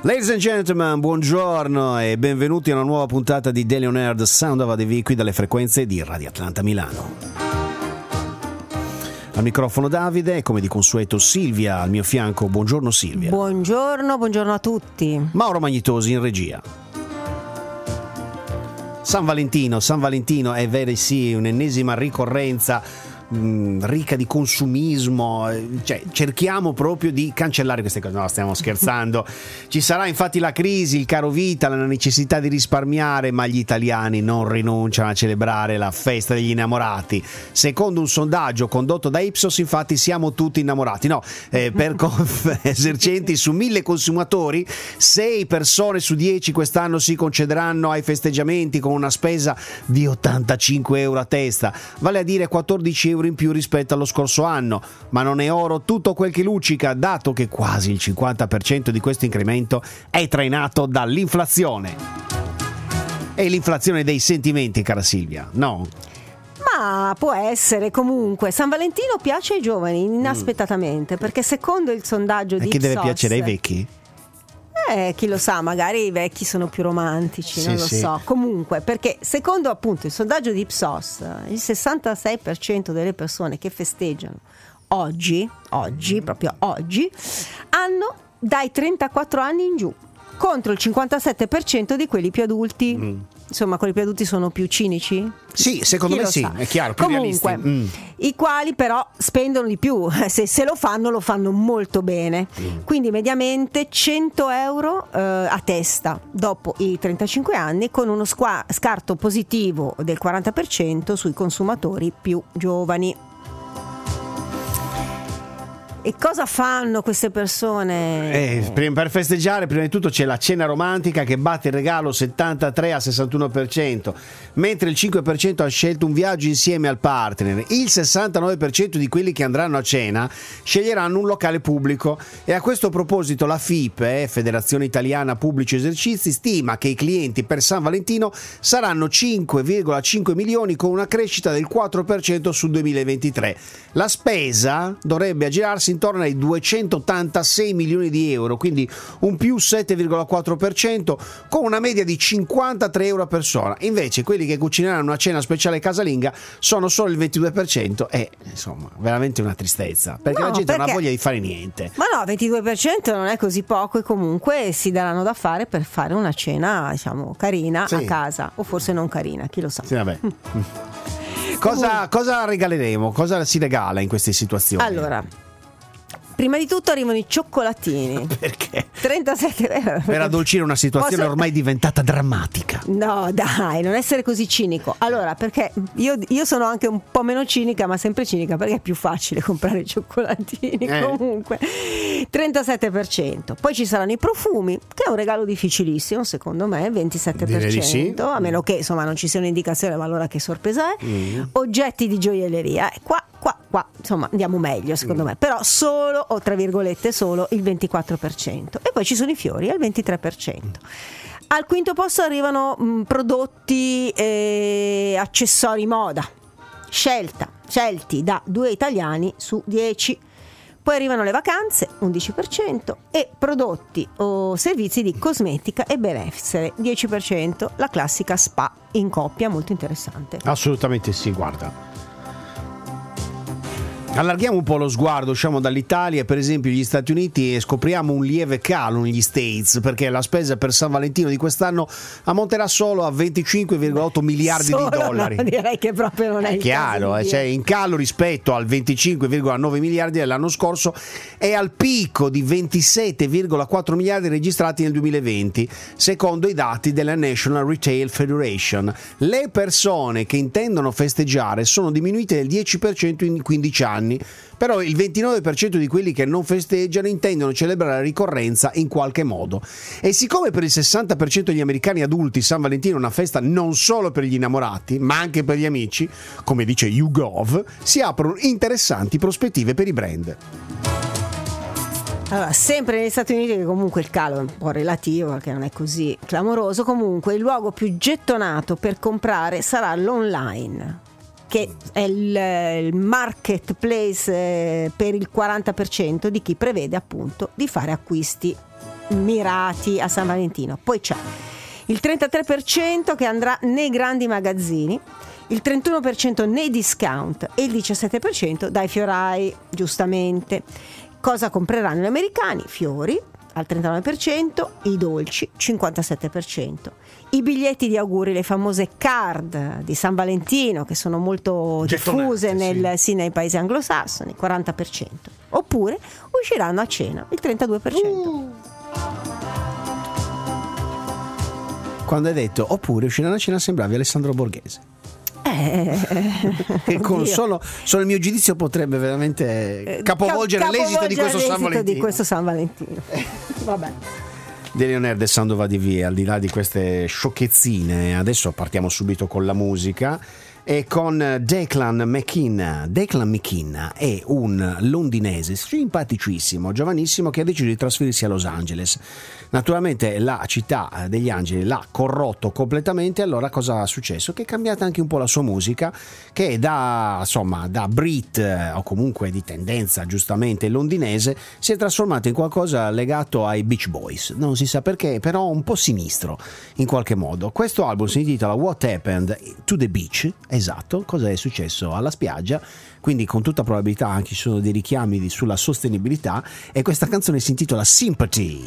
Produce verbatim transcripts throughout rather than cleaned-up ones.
Ladies and gentlemen, buongiorno e benvenuti a una nuova puntata di Daily On Air, The Sound of A D V, qui dalle frequenze di Radio Atlanta Milano. Al microfono Davide e come di consueto Silvia al mio fianco. Buongiorno Silvia. Buongiorno, buongiorno a tutti. Mauro Magnitosi in regia. San Valentino, San Valentino è vero, sì, un'ennesima ricorrenza mh, ricca di consumismo, cioè cerchiamo proprio di cancellare queste cose. No, stiamo scherzando. Ci sarà infatti la crisi, il caro vita, la necessità di risparmiare, ma gli italiani non rinunciano a celebrare la festa degli innamorati. Secondo un sondaggio condotto da Ipsos, infatti, siamo tutti innamorati. No, eh, per conf- esercenti su mille consumatori, sei persone su dieci quest'anno si concederanno ai festeggiamenti con una spesa di ottantacinque euro a testa, vale a dire quattordici euro in più rispetto allo scorso anno. Ma non è oro tutto quel che luccica, dato che quasi il cinquanta per cento di questo incremento è trainato dall'inflazione. E l'inflazione dei sentimenti, cara Silvia, no? Ma può essere. Comunque San Valentino piace ai giovani inaspettatamente, mm. perché secondo il sondaggio di e che Ipsos, deve piacere ai vecchi? Eh, chi lo sa, magari i vecchi sono più romantici, sì, non lo sì. so. Comunque, perché secondo appunto il sondaggio di Ipsos, il sessantasei per cento delle persone che festeggiano oggi, oggi, proprio oggi, hanno dai trentaquattro anni in giù, contro il cinquantasette per cento di quelli più adulti. Mm. Insomma, quelli più adulti sono più cinici? Sì, secondo Chi me lo sì, sa. è chiaro, più Comunque, realisti. Mm. i quali però spendono di più, se, se lo fanno lo fanno molto bene, mm. quindi mediamente cento euro eh, a testa dopo i trentacinque anni, con uno squa- scarto positivo del quaranta per cento sui consumatori più giovani. E cosa fanno queste persone? Eh, per festeggiare, prima di tutto c'è la cena romantica che batte il regalo settantatré a sessantuno per cento, mentre il cinque per cento ha scelto un viaggio insieme al partner. Il sessantanove per cento di quelli che andranno a cena sceglieranno un locale pubblico. E a questo proposito la F I P, eh, Federazione Italiana Pubblici Esercizi, stima che i clienti per San Valentino saranno cinque virgola cinque milioni, con una crescita del quattro per cento sul duemilaventitré. La spesa dovrebbe aggirarsi intorno ai duecentottantasei milioni di euro, quindi un più sette virgola quattro per cento, con una media di cinquantatré euro a persona. Invece quelli che cucineranno una cena speciale casalinga sono solo il ventidue per cento. E insomma, veramente una tristezza, perché no, la gente perché... non ha voglia di fare niente. Ma no, ventidue per cento non è così poco, e comunque si daranno da fare per fare una cena, diciamo, carina, sì, a casa, o forse non carina, chi lo sa. Sì, vabbè. Cosa, cosa regaleremo? Cosa si regala in queste situazioni? Allora, prima di tutto arrivano i cioccolatini. Perché? trentasette euro. Per addolcire una situazione Posso... ormai diventata drammatica. No, dai, non essere così cinico. Allora, perché io, io sono anche un po' meno cinica, ma sempre cinica, perché è più facile comprare i cioccolatini. Eh. Comunque, trentasette per cento. Poi ci saranno i profumi, che è un regalo difficilissimo, secondo me, ventisette per cento. Sì. A meno che, insomma, non ci sia un'indicazione, ma allora che sorpresa è. Mm. Oggetti di gioielleria. Qua, qua, qua, insomma, andiamo meglio, secondo mm. me. Però solo, o tra virgolette, solo il ventiquattro per cento. E poi ci sono i fiori al ventitré per cento. Al quinto posto arrivano mh, prodotti e accessori moda, scelta, scelti da due italiani su dieci. Poi arrivano le vacanze, undici per cento, e prodotti o servizi di cosmetica e benessere, dieci per cento. La classica spa in coppia, molto interessante. Assolutamente sì, guarda. Allarghiamo un po' lo sguardo, usciamo dall'Italia, per esempio gli Stati Uniti, e scopriamo un lieve calo negli States, perché la spesa per San Valentino di quest'anno ammonterà solo a venticinque virgola otto miliardi solo, di dollari. No, direi che proprio non è, è il chiaro, caso, cioè in calo rispetto al venticinque virgola nove miliardi dell'anno scorso, e al picco di ventisette virgola quattro miliardi registrati nel duemilaventi, secondo i dati della National Retail Federation. Le persone che intendono festeggiare sono diminuite del dieci per cento in quindici anni. Però il ventinove per cento di quelli che non festeggiano intendono celebrare la ricorrenza in qualche modo. E siccome per il sessanta per cento degli americani adulti San Valentino è una festa non solo per gli innamorati, ma anche per gli amici, come dice YouGov, si aprono interessanti prospettive per i brand. Allora, sempre negli Stati Uniti, che comunque il calo è un po' relativo, perché non è così clamoroso, comunque il luogo più gettonato per comprare sarà l'online, che è il, il marketplace eh, per il quaranta per cento di chi prevede appunto di fare acquisti mirati a San Valentino. Poi c'è il trentatré per cento che andrà nei grandi magazzini, il trentuno per cento nei discount e il diciassette per cento dai fiorai, giustamente. Cosa compreranno gli americani? Fiori al trentanove per cento, i dolci cinquantasette per cento, i biglietti di auguri, le famose card di San Valentino che sono molto diffuse nel, sì. Sì, nei paesi anglosassoni, quaranta per cento, oppure usciranno a cena, il trentadue per cento. Uh. Quando hai detto oppure usciranno a cena sembravi Alessandro Borghese. Eh, che con solo, solo il mio giudizio potrebbe veramente capovolgere, Cap- l'esito di questo San Valentino. Di questo San Valentino. Vabbè. Daily On Air del Sound va di via, al di là di queste sciocchezzine, adesso partiamo subito con la musica e con Declan McKenna. Declan McKenna è un londinese simpaticissimo, giovanissimo, che ha deciso di trasferirsi a Los Angeles. Naturalmente la città degli angeli l'ha corrotto completamente, allora cosa è successo? Che è cambiata anche un po' la sua musica, che da, insomma, da Brit o comunque di tendenza giustamente londinese si è trasformata in qualcosa legato ai Beach Boys, non si sa perché, però un po' sinistro in qualche modo. Questo album si intitola What Happened to the Beach, esatto, cosa è successo alla spiaggia, quindi con tutta probabilità anche ci sono dei richiami sulla sostenibilità, e questa canzone si intitola Sympathy.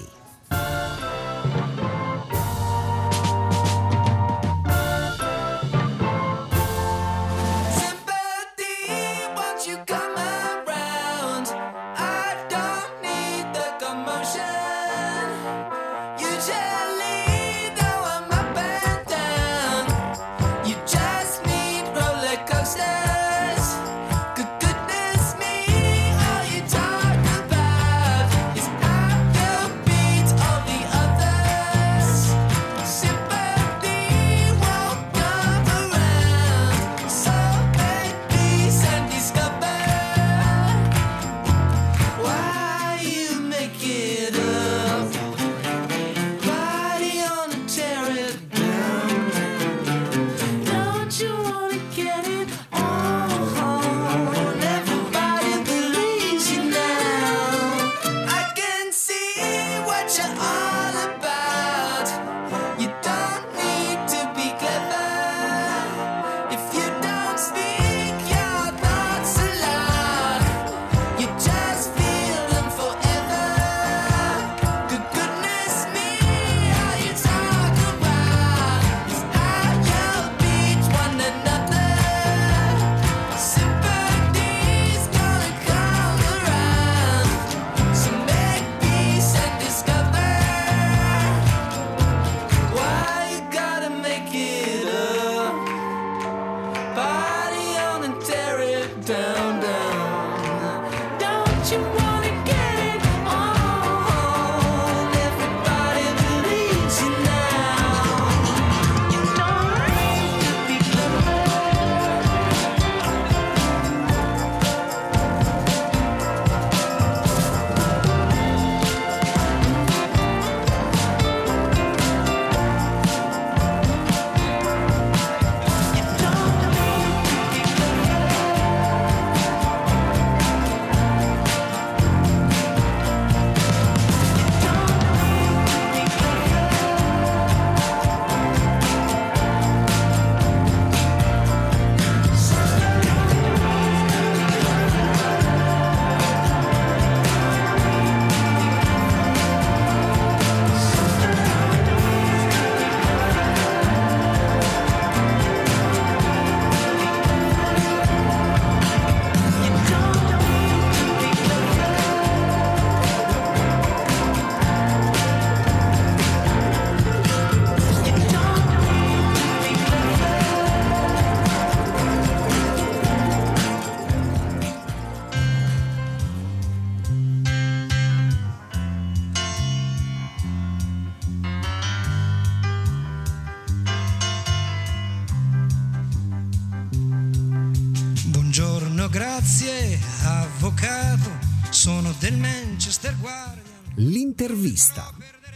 Grazie, avvocato, sono del Manchester Guardian. L'intervista.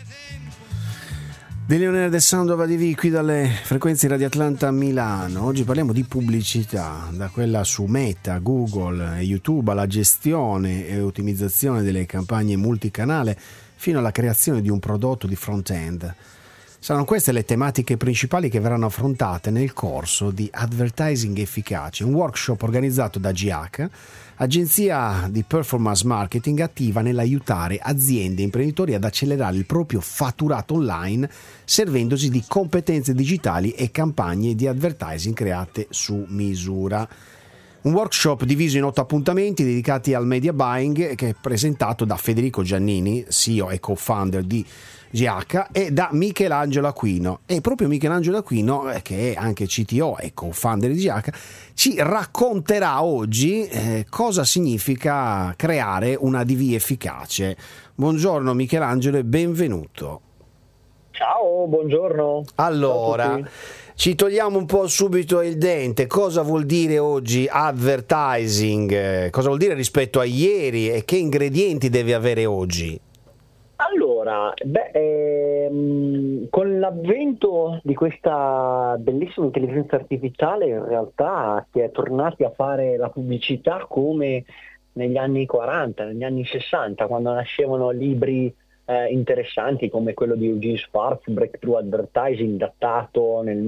Daily On Air del Sound of A D V qui dalle frequenze Radio Atlanta a Milano. Oggi parliamo di pubblicità, da quella su Meta, Google e YouTube alla gestione e ottimizzazione delle campagne multicanale fino alla creazione di un prodotto di front-end. Saranno queste le tematiche principali che verranno affrontate nel corso di Advertising Efficace, un workshop organizzato da G H, agenzia di performance marketing attiva nell'aiutare aziende e imprenditori ad accelerare il proprio fatturato online servendosi di competenze digitali e campagne di advertising create su misura. Un workshop diviso in otto appuntamenti dedicati al media buying che è presentato da Federico Giannini, C E O e co-founder di G H, e da Michelangelo Aquino. E proprio Michelangelo Aquino, che è anche C T O e co-founder di G H, ci racconterà oggi eh, cosa significa creare una A D V efficace. Buongiorno Michelangelo e benvenuto. Ciao, buongiorno. Allora, Ciao a tutti. Ci togliamo un po' subito il dente. Cosa vuol dire oggi advertising? Cosa vuol dire rispetto a ieri e che ingredienti deve avere oggi? Allora, beh, ehm, con l'avvento di questa bellissima intelligenza artificiale in realtà si è tornati a fare la pubblicità come negli anni quaranta, negli anni sessanta, quando nascevano libri eh, interessanti come quello di Eugene Sparks, Breakthrough Advertising, datato nel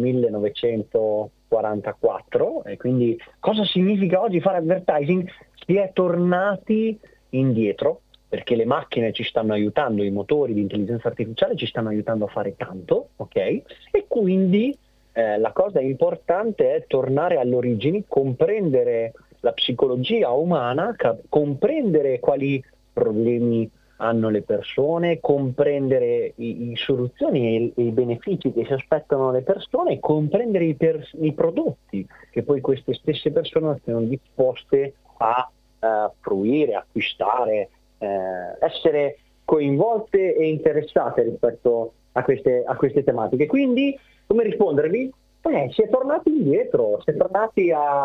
millenovecentoquarantaquattro. E quindi cosa significa oggi fare advertising? Si è tornati indietro, perché le macchine ci stanno aiutando, i motori di intelligenza artificiale ci stanno aiutando a fare tanto, ok? E quindi eh, la cosa importante è tornare alle origini, comprendere la psicologia umana, cap- comprendere quali problemi hanno le persone, comprendere i, i soluzioni e i, i benefici che si aspettano le persone, comprendere i, per- i prodotti che poi queste stesse persone sono disposte a uh, fruire, acquistare, Eh, essere coinvolte e interessate rispetto a queste, a queste tematiche. Quindi, come rispondervi? Eh, si è tornati indietro, si è tornati a,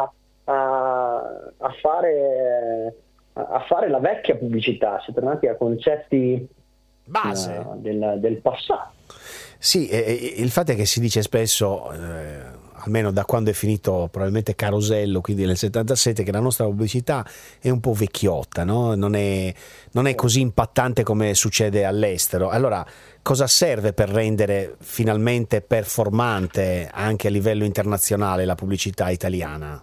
a, a, fare, a fare la vecchia pubblicità, si è tornati a concetti base uh, del, del passato. Sì, eh, il fatto è che si dice spesso, eh, almeno da quando è finito probabilmente Carosello, quindi nel settantasette, che la nostra pubblicità è un po' vecchiotta, no? Non è, non è così impattante come succede all'estero. Allora, cosa serve per rendere finalmente performante anche a livello internazionale la pubblicità italiana?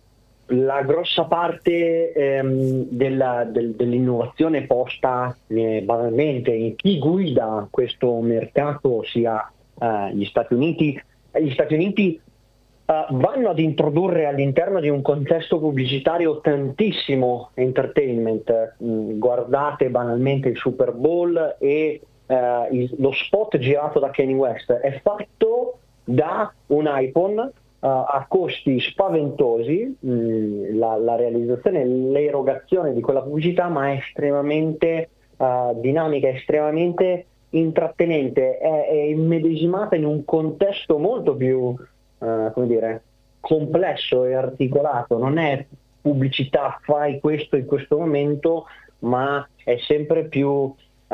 La grossa parte ehm, della, del, dell'innovazione posta eh, banalmente in chi guida questo mercato, sia eh, gli Stati Uniti. Gli Stati Uniti eh, vanno ad introdurre all'interno di un contesto pubblicitario tantissimo entertainment. Mm, guardate banalmente il Super Bowl e eh, il, lo spot girato da Kanye West è fatto da un iPhone Uh, a costi spaventosi, mh, la, la realizzazione, l'erogazione di quella pubblicità, ma è estremamente uh, dinamica, estremamente intrattenente, è, è immedesimata in un contesto molto più uh, come dire, complesso e articolato. Non è pubblicità, fai questo in questo momento, ma è sempre più uh,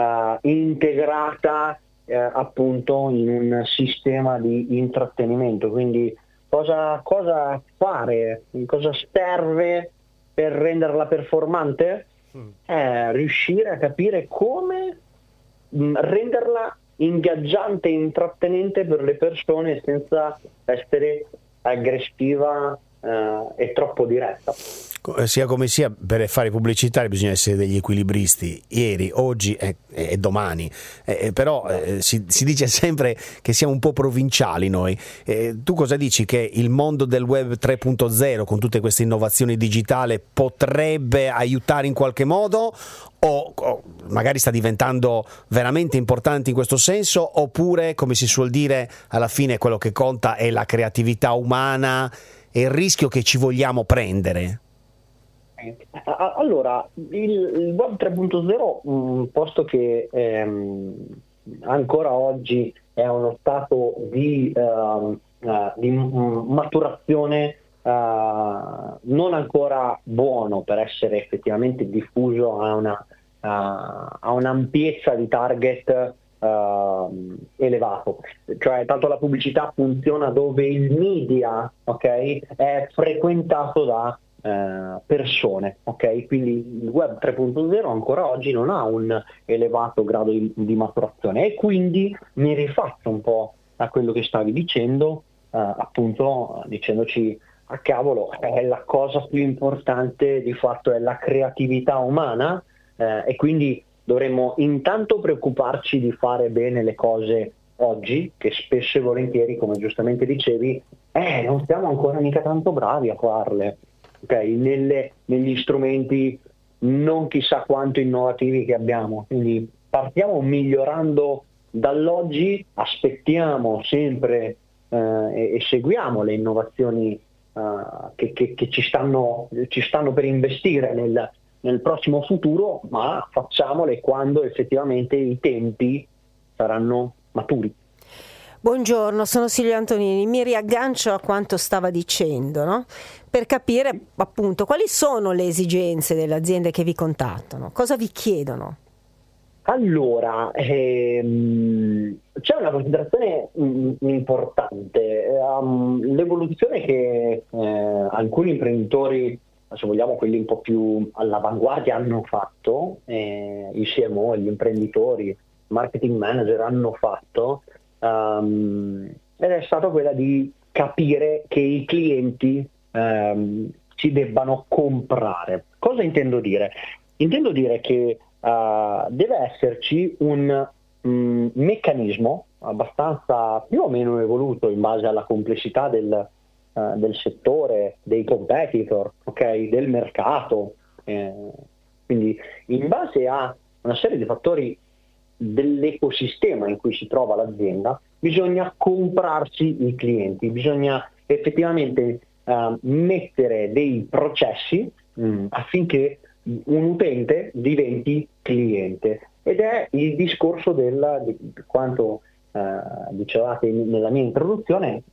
integrata uh, appunto in un sistema di intrattenimento. Quindi Cosa, cosa fare, cosa serve per renderla performante? È riuscire a capire come mh, renderla ingaggiante e intrattenente per le persone senza essere aggressiva eh, e troppo diretta. Sia come sia, per fare pubblicità bisogna essere degli equilibristi, ieri, oggi e, e domani, eh, però eh, si, si dice sempre che siamo un po' provinciali noi. Eh, tu cosa dici? Che il mondo del web tre punto zero con tutte queste innovazioni digitali potrebbe aiutare in qualche modo, o, o magari sta diventando veramente importante in questo senso, oppure, come si suol dire, alla fine quello che conta è la creatività umana e il rischio che ci vogliamo prendere? Allora, il, il web tre punto zero, mh, posto che ehm, ancora oggi è uno stato di, uh, uh, di m- maturazione uh, non ancora buono per essere effettivamente diffuso a una uh, a un'ampiezza di target uh, elevato. Cioè, tanto la pubblicità funziona dove il media, ok, è frequentato da eh, persone, ok? Quindi il web tre punto zero ancora oggi non ha un elevato grado di, di maturazione, e quindi mi rifaccio un po' a quello che stavi dicendo, eh, appunto dicendoci a cavolo, è la cosa più importante di fatto è la creatività umana, eh, e quindi dovremmo intanto preoccuparci di fare bene le cose oggi, che spesso e volentieri, come giustamente dicevi, eh, non siamo ancora mica tanto bravi a farle, okay? Nelle, negli strumenti non chissà quanto innovativi che abbiamo, quindi partiamo migliorando dall'oggi, aspettiamo sempre eh, e, e seguiamo le innovazioni eh, che, che, che ci stanno, ci stanno per investire nel, nel prossimo futuro, ma facciamole quando effettivamente i tempi saranno maturi. Buongiorno, sono Silvia Antonini, mi riaggancio a quanto stava dicendo, no? Per capire appunto quali sono le esigenze delle aziende che vi contattano, cosa vi chiedono? Allora, ehm, c'è una considerazione mh, importante, um, l'evoluzione che eh, alcuni imprenditori, se vogliamo quelli un po' più all'avanguardia, hanno fatto, eh, i C M O, gli imprenditori, marketing manager hanno fatto, um, ed è stata quella di capire che i clienti um, ci debbano comprare. Cosa intendo dire? Intendo dire che uh, deve esserci un um, meccanismo abbastanza più o meno evoluto in base alla complessità del, uh, del settore, dei competitor, okay, del mercato, eh, quindi in base a una serie di fattori dell'ecosistema in cui si trova l'azienda, bisogna comprarsi i clienti, bisogna effettivamente uh, mettere dei processi mh, affinché un utente diventi cliente, ed è il discorso del, di quanto uh, dicevate nella mia introduzione,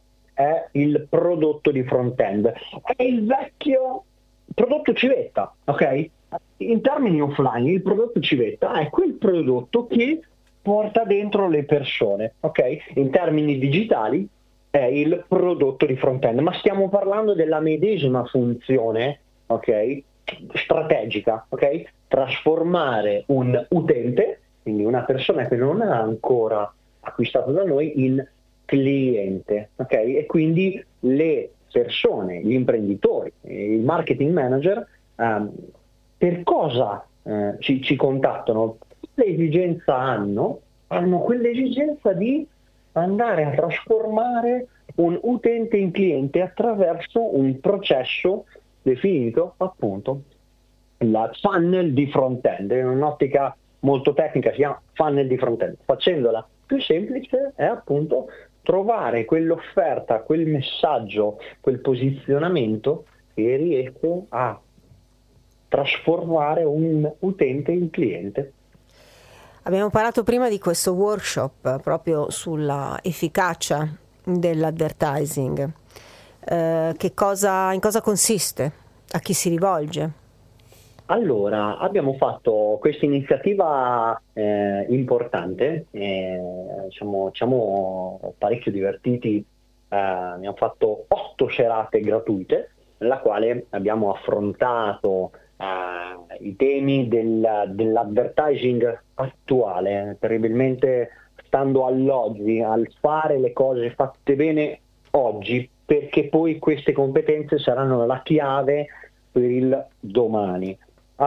è il prodotto di front-end, è il vecchio prodotto civetta, ok? In termini offline, il prodotto civetta è quel prodotto che porta dentro le persone, ok? In termini digitali è il prodotto di front-end, ma stiamo parlando della medesima funzione, ok? Strategica, ok? Trasformare un utente, quindi una persona che non ha ancora acquistato da noi, in cliente, ok? E quindi le persone, gli imprenditori, il marketing manager, um, per cosa eh, ci, ci contattano? Che esigenza hanno? Hanno quell'esigenza di andare a trasformare un utente in cliente attraverso un processo definito appunto la funnel di front-end. In un'ottica molto tecnica si chiama funnel di front-end. Facendola più semplice è appunto trovare quell'offerta, quel messaggio, quel posizionamento che riesce a trasformare un utente in cliente. Abbiamo parlato prima di questo workshop proprio sulla efficacia dell'advertising. Eh, che cosa, in cosa consiste? A chi si rivolge? Allora, abbiamo fatto questa iniziativa eh, importante, eh, siamo, siamo parecchio divertiti, eh, abbiamo fatto otto serate gratuite, nella quale abbiamo affrontato Uh, i temi del, dell'advertising attuale, terribilmente stando all'oggi, al fare le cose fatte bene oggi, perché poi queste competenze saranno la chiave per il domani.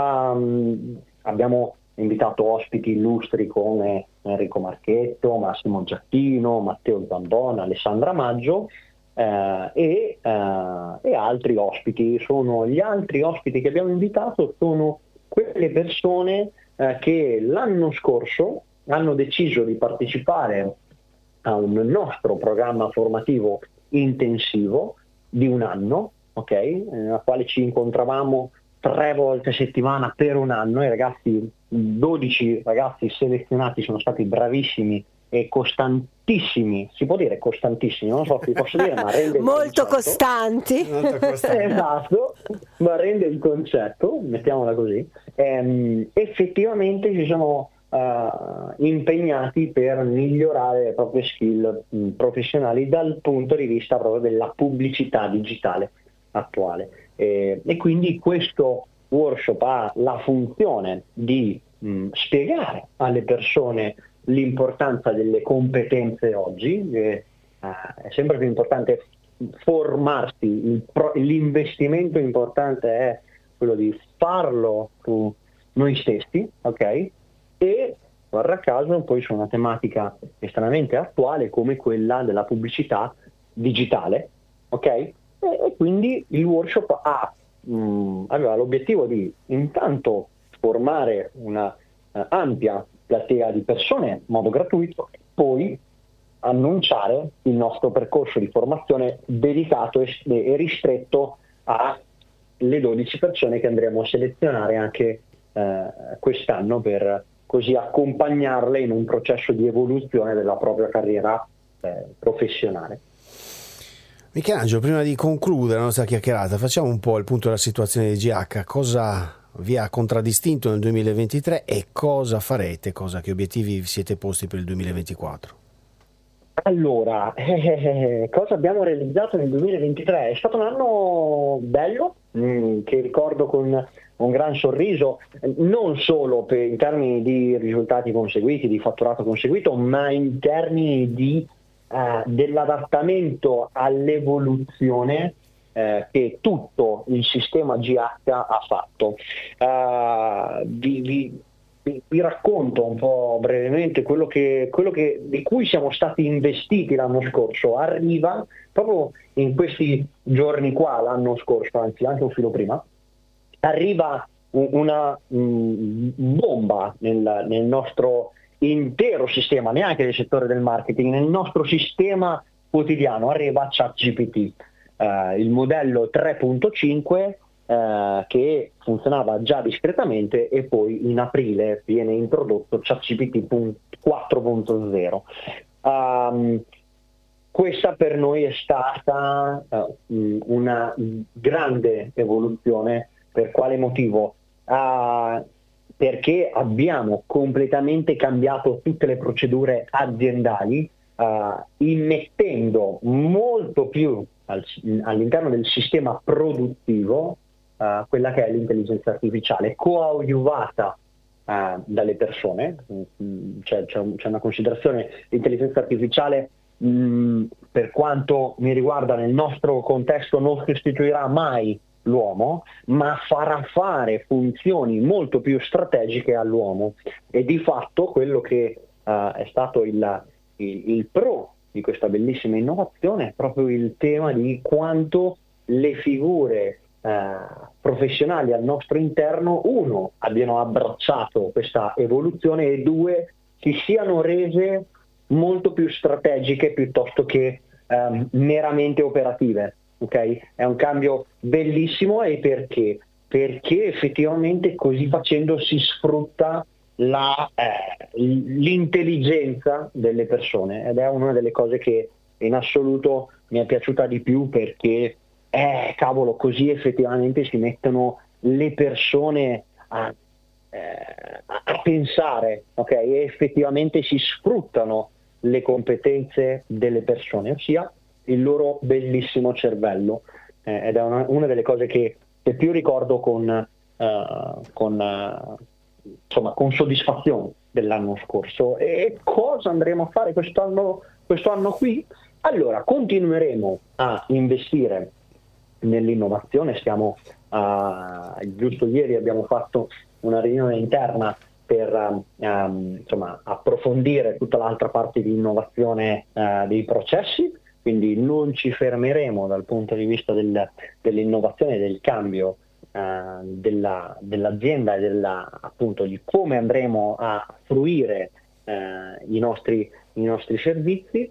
Um, abbiamo invitato ospiti illustri come Enrico Marchetto, Massimo Giacchino, Matteo Zambona, Alessandra Maggio, Uh, e, uh, e altri ospiti. Sono gli altri ospiti che abbiamo invitato sono quelle persone uh, che l'anno scorso hanno deciso di partecipare a un nostro programma formativo intensivo di un anno, ok? Nella quale ci incontravamo tre volte a settimana per un anno. I ragazzi, dodici ragazzi selezionati, sono stati bravissimi e costantissimi, si può dire costantissimi, non so se posso dire, ma rende il molto concetto. costanti. Molto costanti. Esatto, ma rende il concetto, mettiamola così. Ehm, effettivamente si sono uh, impegnati per migliorare le proprie skill mh, professionali dal punto di vista proprio della pubblicità digitale attuale. e, e quindi questo workshop ha la funzione di mh, spiegare alle persone l'importanza delle competenze oggi, che uh, è sempre più importante formarsi, il pro, l'investimento importante è quello di farlo su noi stessi, ok? E guarda caso poi su una tematica estremamente attuale come quella della pubblicità digitale, ok? E, e quindi il workshop ha, mh, aveva l'obiettivo di intanto formare una uh, ampia platea di persone in modo gratuito, poi annunciare il nostro percorso di formazione dedicato e, e ristretto alle dodici persone che andremo a selezionare anche eh, quest'anno, per così accompagnarle in un processo di evoluzione della propria carriera eh, professionale. Michelangelo, prima di concludere la nostra chiacchierata, facciamo un po' il punto della situazione di G H. Cosa vi ha contraddistinto nel duemilaventitré e cosa farete, cosa, che obiettivi vi siete posti per il duemilaventiquattro? Allora, eh, cosa abbiamo realizzato nel duemilaventitré? È stato un anno bello, mh, che ricordo con un gran sorriso, non solo per, in termini di risultati conseguiti, di fatturato conseguito, ma in termini di, eh, dell'adattamento all'evoluzione eh, che tutto il sistema G H ha fatto. Uh, vi, vi, Vi racconto un po' brevemente quello che, quello che di cui siamo stati investiti l'anno scorso. Arriva proprio in questi giorni qua, l'anno scorso, anzi anche un filo prima, arriva una mh, bomba nel, nel nostro intero sistema, neanche nel settore del marketing, nel nostro sistema quotidiano. Arriva ChatGPT, eh, il modello tre punto cinque, Uh, che funzionava già discretamente, e poi in aprile viene introdotto ChatGPT quattro punto zero. Um, questa per noi è stata uh, una grande evoluzione. Per quale motivo? Uh, perché abbiamo completamente cambiato tutte le procedure aziendali, uh, immettendo molto più al, all'interno del sistema produttivo Uh, quella che è l'intelligenza artificiale, coadiuvata uh, dalle persone. Mm, c'è, c'è, un, c'è una considerazione: l'intelligenza artificiale, mm, per quanto mi riguarda, nel nostro contesto non sostituirà mai l'uomo, ma farà fare funzioni molto più strategiche all'uomo. E di fatto quello che uh, è stato il, il, il pro di questa bellissima innovazione è proprio il tema di quanto le figure Uh, professionali al nostro interno, uno, abbiano abbracciato questa evoluzione, e due, si siano rese molto più strategiche piuttosto che um, meramente operative. Okay? È un cambio bellissimo. E perché? Perché effettivamente così facendo si sfrutta la, eh, l'intelligenza delle persone, ed è una delle cose che in assoluto mi è piaciuta di più, perché Eh, cavolo, così effettivamente si mettono le persone a, eh, a pensare, ok? E effettivamente si sfruttano le competenze delle persone, ossia il loro bellissimo cervello. Eh, ed è una, una delle cose che, che più ricordo con, uh, con, uh, insomma, con soddisfazione dell'anno scorso. E cosa andremo a fare quest'anno, questo anno qui? Allora, continueremo a investire nell'innovazione. Stiamo uh, giusto ieri abbiamo fatto una riunione interna per um, insomma, approfondire tutta l'altra parte di innovazione uh, dei processi, quindi non ci fermeremo dal punto di vista del, dell'innovazione e del cambio uh, della, dell'azienda e della, appunto, di come andremo a fruire uh, i nostri, i nostri servizi.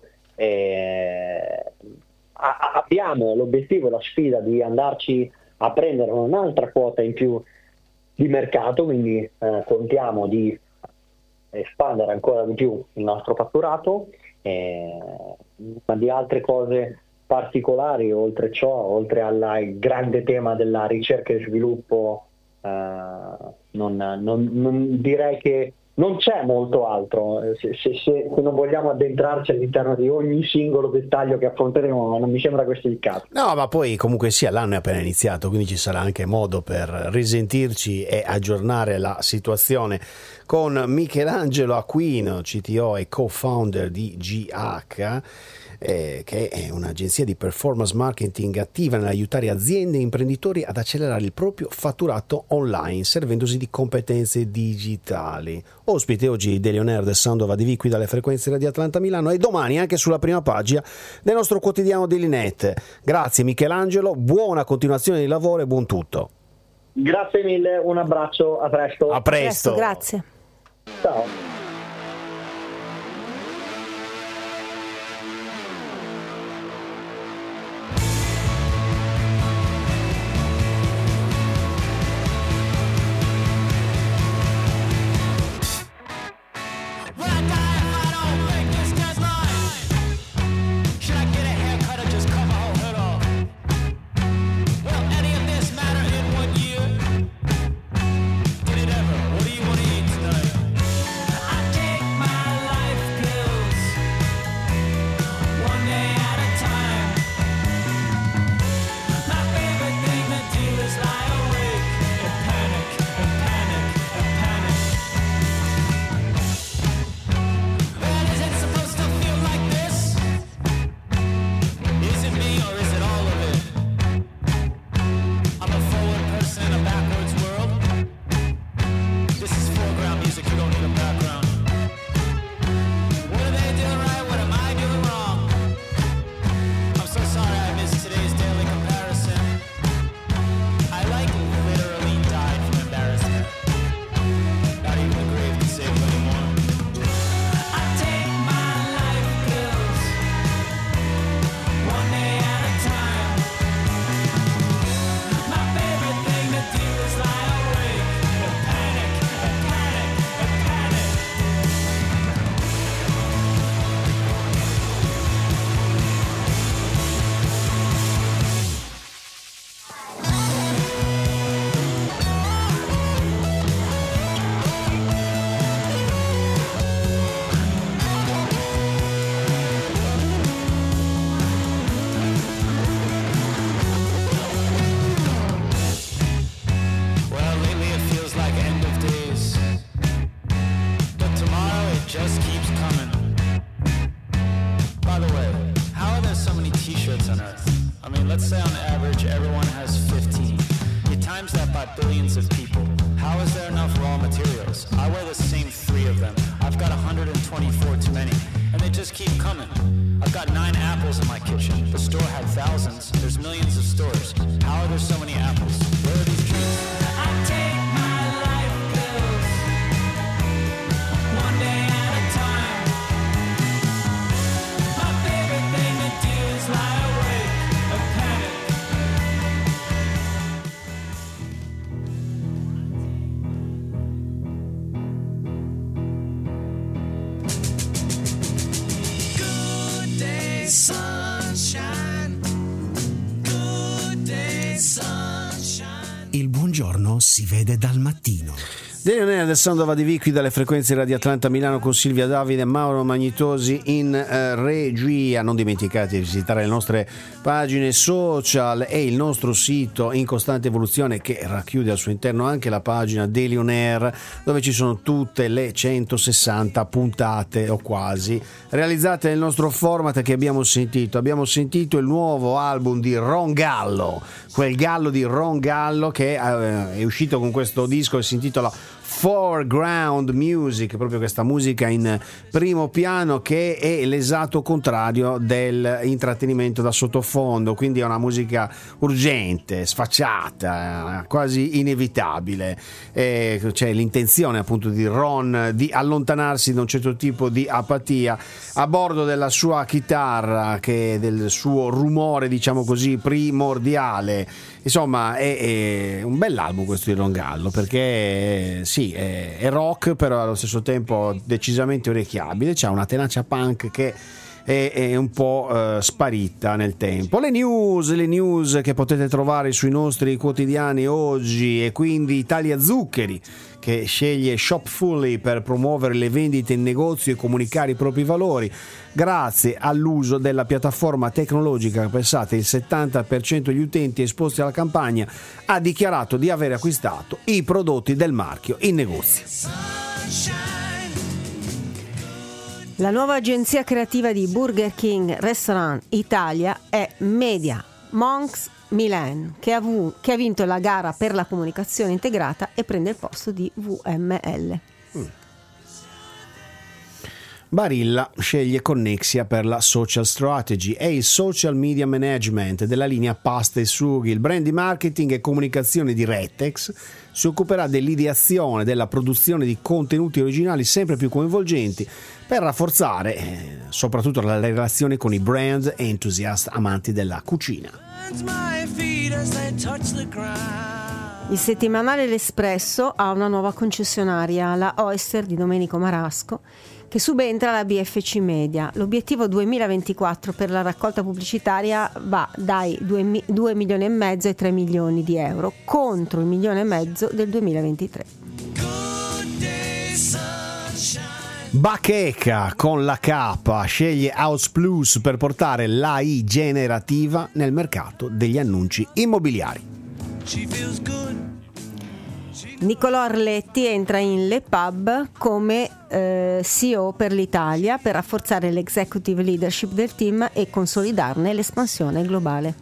E abbiamo l'obiettivo e la sfida di andarci a prendere un'altra quota in più di mercato, quindi eh, contiamo di espandere ancora di più il nostro fatturato, eh, ma di altre cose particolari oltre ciò, oltre al grande tema della ricerca e sviluppo, eh, non, non, non direi che non c'è molto altro, se, se, se, se non vogliamo addentrarci all'interno di ogni singolo dettaglio che affronteremo, non mi sembra questo il caso. No, ma poi comunque sia, l'anno è appena iniziato, quindi ci sarà anche modo per risentirci e aggiornare la situazione con Michelangelo Aquino, C T O e co-founder di G H, Eh, che è un'agenzia di performance marketing attiva nell'aiutare aziende e imprenditori ad accelerare il proprio fatturato online servendosi di competenze digitali. Ospite oggi Daily On Air del Sound of A D V qui dalle frequenze Radio Atlanta Milano e domani anche sulla prima pagina del nostro quotidiano Daily Net. Grazie Michelangelo, buona continuazione di lavoro e buon tutto. Grazie mille, un abbraccio, a presto. A presto. Grazie. Ciao. Il buongiorno si vede dal mattino. Daily On Air del Sound of A D V qui dalle frequenze Radio Atlanta Milano con Silvia Davide e Mauro Magnitosi in uh, regia. Non dimenticate di visitare le nostre pagine social e il nostro sito in costante evoluzione che racchiude al suo interno anche la pagina Daily On Air, dove ci sono tutte le centosessanta puntate o quasi realizzate nel nostro format che abbiamo sentito. Abbiamo sentito il nuovo album di Ron Gallo, quel gallo di Ron Gallo che uh, è uscito con questo disco che si intitola Foreground Music, proprio questa musica in primo piano che è l'esatto contrario del intrattenimento da sottofondo, quindi è una musica urgente, sfacciata, quasi inevitabile. E c'è l'intenzione appunto di Ron di allontanarsi da un certo tipo di apatia a bordo della sua chitarra, che è del suo rumore diciamo così primordiale. Insomma è, è un bell'album questo di Ron Gallo, perché sì, è, è rock però allo stesso tempo decisamente orecchiabile, c'ha una tenacia punk che è, è un po' eh, sparita nel tempo. Le news, le news che potete trovare sui nostri quotidiani oggi, e quindi Italia Zuccheri che sceglie Shopfully per promuovere le vendite in negozio e comunicare i propri valori grazie all'uso della piattaforma tecnologica. Pensate, il settanta per cento degli utenti esposti alla campagna ha dichiarato di aver acquistato i prodotti del marchio in negozio. La nuova agenzia creativa di Burger King Restaurant Italia è Media Monks Milan, che ha, vu- che ha vinto la gara per la comunicazione integrata e prende il posto di V M L. Mm. Barilla sceglie Connexia per la social strategy e il social media management della linea pasta e sughi. Il brand di marketing e comunicazione di Retex si occuperà dell'ideazione, della produzione di contenuti originali sempre più coinvolgenti per rafforzare eh, soprattutto la relazione con i brand e entusiasti amanti della cucina. Il settimanale L'Espresso ha una nuova concessionaria, la Oyster di Domenico Marasco, che subentra alla B F C Media. L'obiettivo duemilaventiquattro per la raccolta pubblicitaria va dai due milioni e mezzo ai tre milioni di euro contro il milione e mezzo del duemilaventitré. Bacheca con la K sceglie House Plus per portare l'A I generativa nel mercato degli annunci immobiliari. Niccolò Arletti entra in Le Pub come eh, C E O per l'Italia per rafforzare l'executive leadership del team e consolidarne l'espansione globale.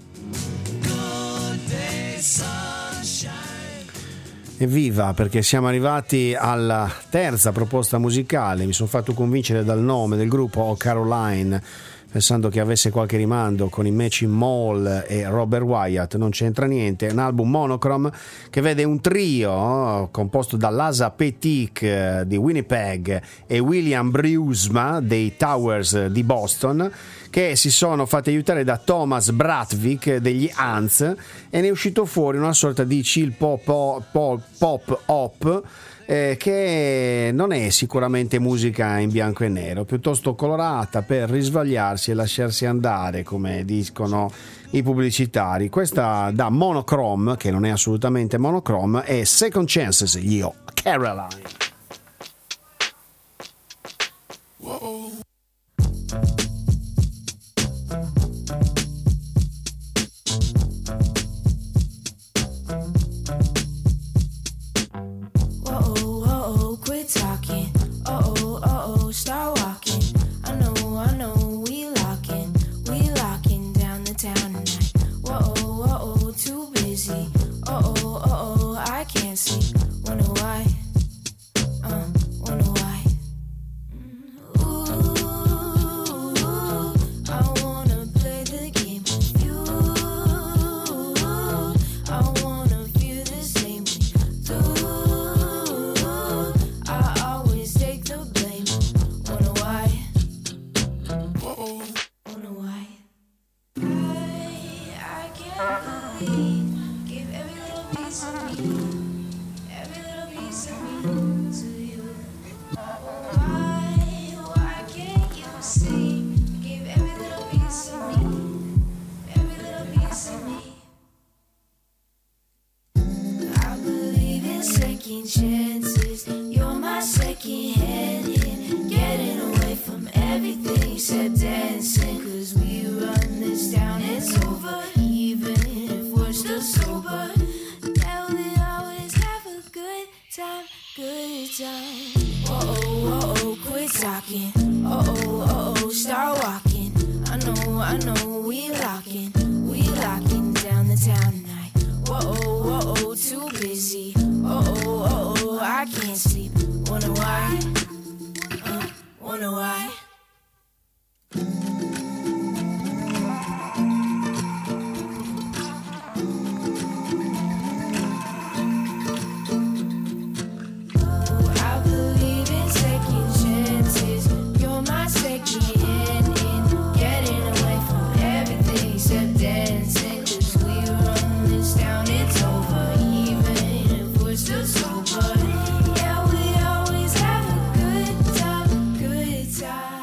Evviva, perché siamo arrivati alla terza proposta musicale. Mi sono fatto convincere dal nome del gruppo, Oh Caroline, pensando che avesse qualche rimando con i Matching Mall e Robert Wyatt. Non c'entra niente. È un album monochrome che vede un trio oh, composto da Lasa Petik eh, di Winnipeg e William Briusma dei Towers di Boston, che si sono fatti aiutare da Thomas Bratvik degli Ants, e ne è uscito fuori una sorta di chill pop pop, pop hop eh, che non è sicuramente musica in bianco e nero, piuttosto colorata per risvegliarsi e lasciarsi andare, come dicono i pubblicitari. Questa da Monochrome, che non è assolutamente monochrome, è Second Chances, io Caroline. Whoa. Time.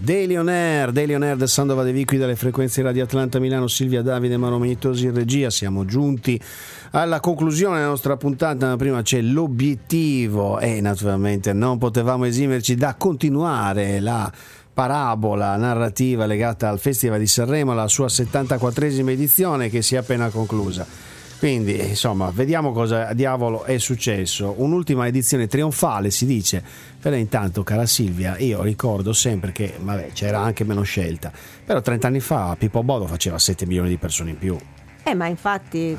Daily On Air, Daily On Air del Sandova De Vico dalle frequenze Radio Atlanta Milano, Silvia Davide, Maro Menitosi in regia. Siamo giunti alla conclusione della nostra puntata. Prima c'è l'obiettivo e naturalmente non potevamo esimerci da continuare la parabola narrativa legata al Festival di Sanremo, la sua settantaquattresima edizione che si è appena conclusa. Quindi, insomma, vediamo cosa diavolo è successo. Un'ultima edizione trionfale, si dice. Però intanto, cara Silvia, io ricordo sempre che, vabbè, c'era anche meno scelta. Però trenta anni fa Pippo Baudo faceva sette milioni di persone in più. Eh, ma infatti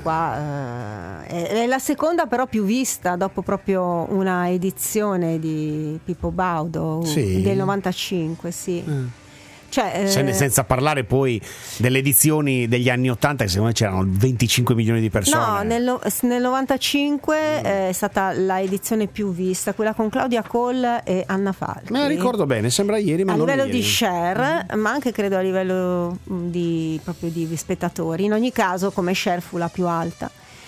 qua eh, è la seconda però più vista dopo proprio una edizione di Pippo Baudo, sì, del novantacinque, sì. Mm. Cioè, eh, senza parlare poi delle edizioni degli anni ottanta che secondo me c'erano venticinque milioni di persone. No, nel, nel novantacinque mm. è stata la edizione più vista, quella con Claudia Coll e Anna Falchi. Me la ricordo bene, sembra ieri, ma a non livello ieri. di share, mm. ma anche credo a livello di proprio di spettatori. In ogni caso, come share fu la più alta.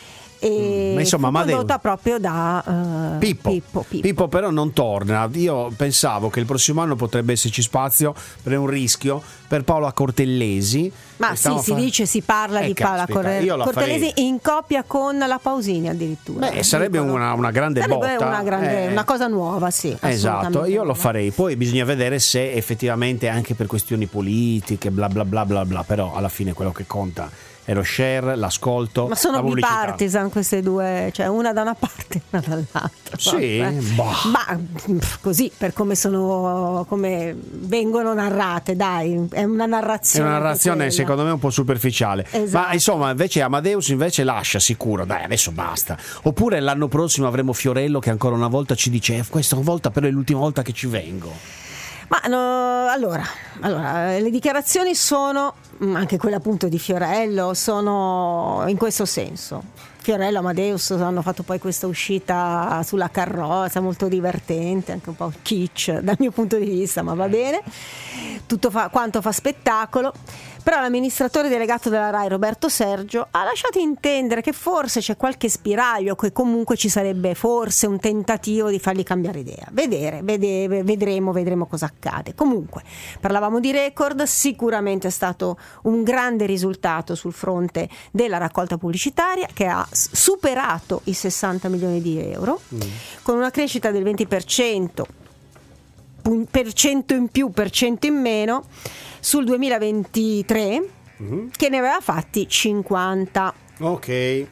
E ma insomma, fu condotta Amadeus. proprio da uh, Pippo. Pippo, Pippo. Pippo però non torna. Io pensavo che il prossimo anno potrebbe esserci spazio per un rischio per Paola Cortellesi. Ma sì, si fa... dice, si parla eh, di Paola caspita, Cortellesi in coppia con la Pausini addirittura. Beh, sarebbe una, una grande sarebbe botta. Una, grande, eh. una cosa nuova, sì. Esatto, io lo nuova. farei. Poi bisogna vedere se effettivamente anche per questioni politiche, bla bla bla bla bla, però alla fine quello che conta è lo share, l'ascolto. Ma sono la pubblicità. bipartisan queste due, cioè una da una parte e una dall'altra. Sì, boh. Ma così per come sono, come vengono narrate, dai, è una narrazione. È una narrazione secondo me un po' superficiale. Esatto. Ma insomma, invece Amadeus invece lascia sicuro, dai, adesso basta. Oppure l'anno prossimo avremo Fiorello che ancora una volta ci dice: eh, questa volta però è l'ultima volta che ci vengo. Ma no, allora, allora, le dichiarazioni sono, anche quella appunto di Fiorello, sono in questo senso. Fiorello e Amadeus hanno fatto poi questa uscita sulla carrozza molto divertente, anche un po' kitsch dal mio punto di vista, ma va bene, tutto fa, quanto fa spettacolo. Però l'amministratore delegato della Rai, Roberto Sergio, ha lasciato intendere che forse c'è qualche spiraglio, che comunque ci sarebbe forse un tentativo di fargli cambiare idea. Vedere, vede, vedremo, vedremo cosa accade. Comunque, parlavamo di record, sicuramente è stato un grande risultato sul fronte della raccolta pubblicitaria, che ha superato i sessanta milioni di euro, mm. con una crescita del venti per cento, per cento in più, per cento in meno, sul duemilaventitré, mm-hmm. che ne aveva fatti cinquanta. Ok.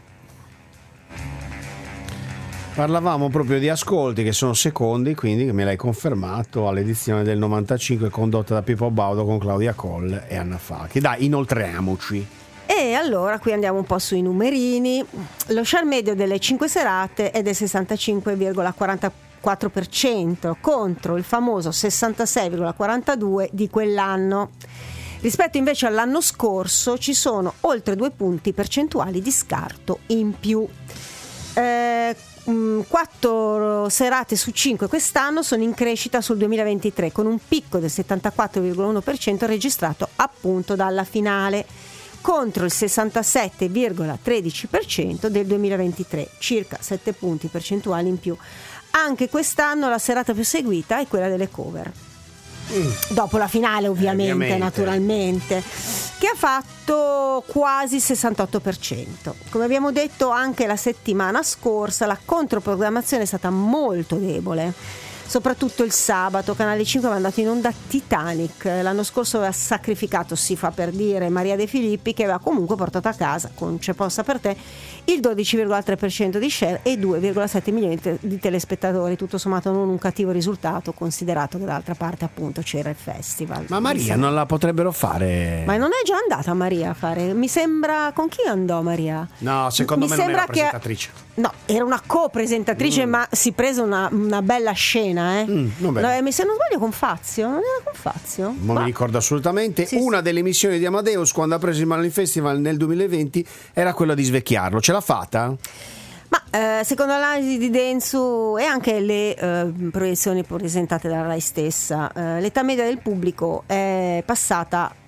Parlavamo proprio di ascolti che sono secondi, quindi me l'hai confermato, all'edizione del novantacinque condotta da Pippo Baudo con Claudia Coll e Anna Falchi. Dai, inoltriamoci. E allora qui andiamo un po' sui numerini. Lo share medio delle cinque serate è del sessantacinque virgola quarantaquattro per cento contro il famoso sessantasei virgola quarantadue di quell'anno. Rispetto invece all'anno scorso ci sono oltre due punti percentuali di scarto in più. Eh, quattro serate su cinque quest'anno sono in crescita sul duemilaventitré, con un picco del settantaquattro virgola uno per cento registrato appunto dalla finale, contro il sessantasette virgola tredici per cento del duemilaventitré, circa sette punti percentuali in più. Anche quest'anno la serata più seguita è quella delle cover. Mm. Dopo la finale ovviamente, eh, ovviamente, naturalmente, che ha fatto quasi il sessantotto per cento. Come abbiamo detto anche la settimana scorsa, la controprogrammazione è stata molto debole, soprattutto il sabato. Canale cinque aveva mandato in onda Titanic, l'anno scorso aveva sacrificato, si fa per dire, Maria De Filippi, che aveva comunque portato a casa con C'è posta per te il dodici virgola tre per cento di share e due virgola sette milioni di telespettatori. Tutto sommato non un cattivo risultato, considerato che dall'altra parte appunto c'era il festival. Ma Maria non la potrebbero fare? Ma non è già andata Maria a fare? Mi sembra, con chi andò Maria? No, secondo Mi me non era sembra che presentatrice. No, era una co-presentatrice, mm. ma si prese una, una bella scena, eh. Mm, no, eh, se non sbaglio con Fazio, non era con Fazio? Non mi ricordo assolutamente. Sì, una sì. delle missioni di Amadeus quando ha preso il Money Festival nel duemilaventi era quella di svecchiarlo. Ce l'ha fatta? Ma eh, secondo l'analisi di Densu e anche le eh, proiezioni presentate dalla Rai stessa, eh, l'età media del pubblico è passata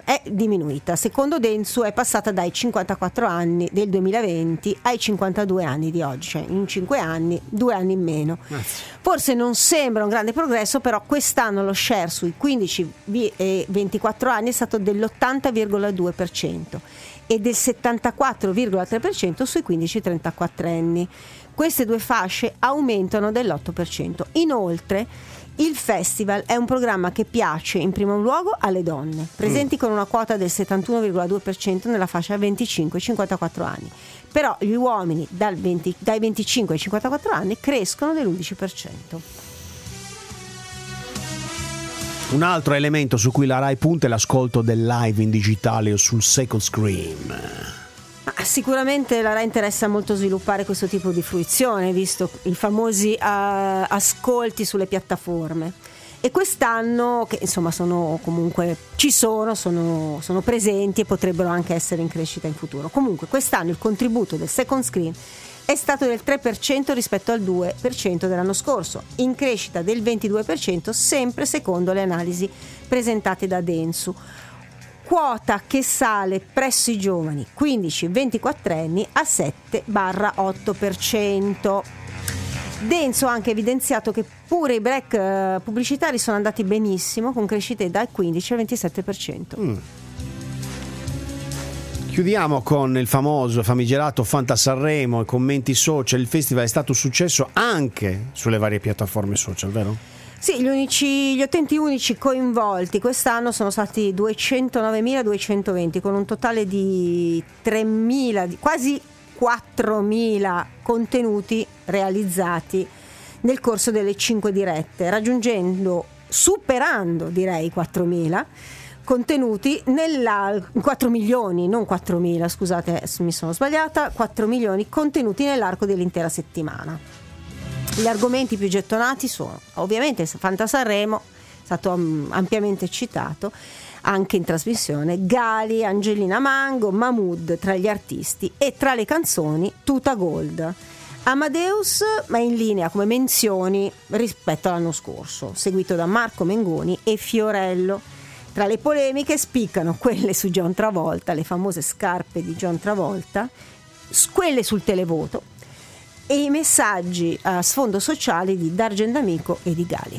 è diminuita. Secondo Dentsu è passata dai cinquantaquattro anni del duemilaventi ai cinquantadue anni di oggi, cioè in cinque anni, due anni in meno. Forse non sembra un grande progresso, però quest'anno lo share sui quindici e ventiquattro anni è stato dell'ottanta virgola due per cento e del settantaquattro virgola tre per cento sui quindici trentaquattro anni. Queste due fasce aumentano dell'otto per cento. Inoltre, il festival è un programma che piace in primo luogo alle donne, presenti mm. con una quota del settantuno virgola due per cento nella fascia venticinque cinquantaquattro anni. Però gli uomini dal venti, dai venticinque ai cinquantaquattro anni crescono dell'undici per cento. Un altro elemento su cui la Rai punta è l'ascolto del live in digitale o sul second screen. Sicuramente la Rai interessa molto sviluppare questo tipo di fruizione, visto i famosi uh, ascolti sulle piattaforme. E quest'anno, che insomma sono comunque ci sono, sono, sono presenti e potrebbero anche essere in crescita in futuro. Comunque quest'anno il contributo del second screen è stato del tre per cento rispetto al due per cento dell'anno scorso, in crescita del ventidue per cento sempre secondo le analisi presentate da Dentsu. Quota che sale presso i giovani quindici ventiquattro anni a sette otto per cento. Dentsu ha anche evidenziato che pure i break pubblicitari sono andati benissimo, con crescite dal quindici al ventisette per cento. Mm. Chiudiamo con il famoso famigerato Fanta Sanremo e commenti social. Il festival è stato un successo anche sulle varie piattaforme social, vero? Sì, gli, unici, gli utenti unici coinvolti quest'anno sono stati duecentonovemiladuecentoventi, con un totale di tremila, quasi quattromila contenuti realizzati nel corso delle cinque dirette, raggiungendo, superando direi quattromila contenuti nella quattro milioni, non quattromila, scusate, mi sono sbagliata, quattro milioni contenuti nell'arco dell'intera settimana. Gli argomenti più gettonati sono ovviamente Fanta Sanremo, è stato ampiamente citato anche in trasmissione, Gali, Angelina Mango, Mahmood tra gli artisti, e tra le canzoni Tuta Gold. Amadeus, ma in linea come menzioni rispetto all'anno scorso, seguito da Marco Mengoni e Fiorello. Tra le polemiche spiccano quelle su John Travolta, le famose scarpe di John Travolta, quelle sul televoto e i messaggi a sfondo sociale di Dargen D'Amico e di Gali.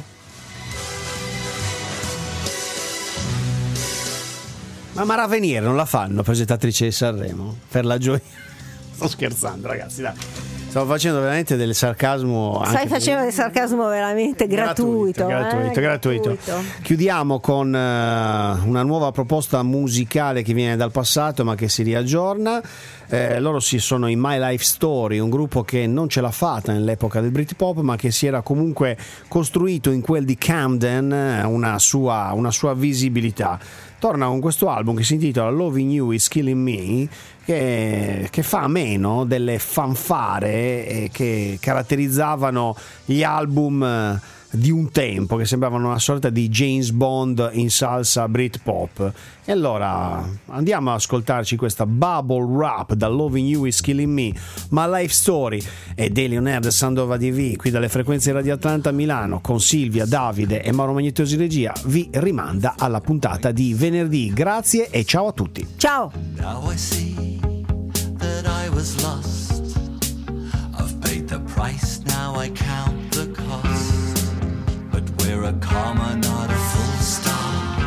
Ma Mara Venier non la fanno presentatrice di Sanremo per la gioia? Sto scherzando, ragazzi, dai. Stavo facendo veramente del sarcasmo. Stai facendo del sarcasmo veramente gratuito. Gratuito, eh? gratuito, gratuito. Chiudiamo con uh, una nuova proposta musicale che viene dal passato ma che si riaggiorna. Eh, loro si sono in My Life Story, un gruppo che non ce l'ha fatta nell'epoca del Britpop, ma che si era comunque costruito in quel di Camden una sua, una sua visibilità. Torna con questo album che si intitola Loving You is Killing Me, che, che fa meno delle fanfare che caratterizzavano gli album di un tempo, che sembravano una sorta di James Bond in salsa Britpop. E allora andiamo ad ascoltarci questa bubble rap da Loving You is Killing Me, My Life Story e Daily On Air del Sandova T V, qui dalle frequenze Radio Atlanta a Milano, con Silvia, Davide e Mauro Magnetosi regia, vi rimanda alla puntata di venerdì. Grazie e ciao a tutti. Ciao. Now I see that I was lost. I've paid the price, now I count the cost. We're a comma, not a full stop.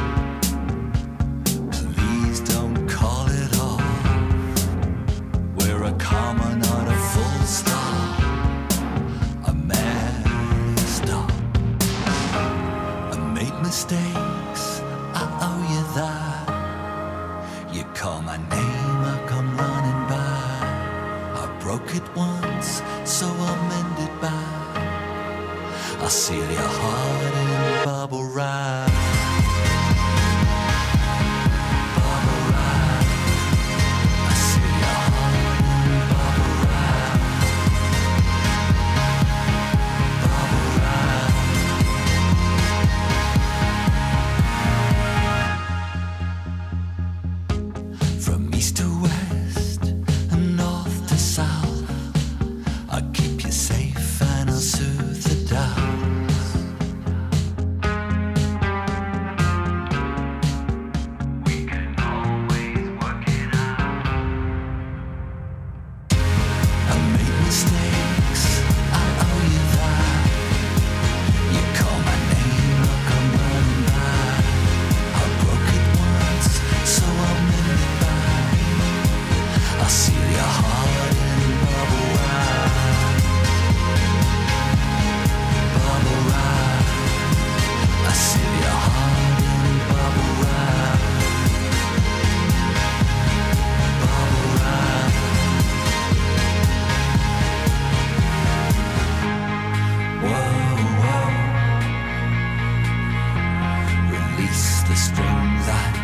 Please don't call it off. We're a comma, not a full stop. A messed up. I made mistakes, I owe you that. You call my name, I come running by. I broke it once, so I'll mend it back. I'll seal your heart in bubble wrap. Bubble wrap. I seal your heart in bubble wrap. Bubble wrap. From east to west and north to south, I'll keep you safe and I'll soothe the doubt.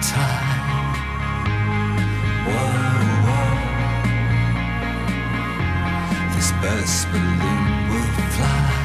tide. Whoa, whoa. This burst balloon will fly.